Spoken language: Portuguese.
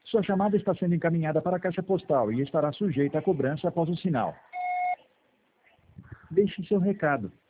Sua chamada está sendo encaminhada para a caixa postal e estará sujeita a cobrança após o sinal. Deixe seu recado.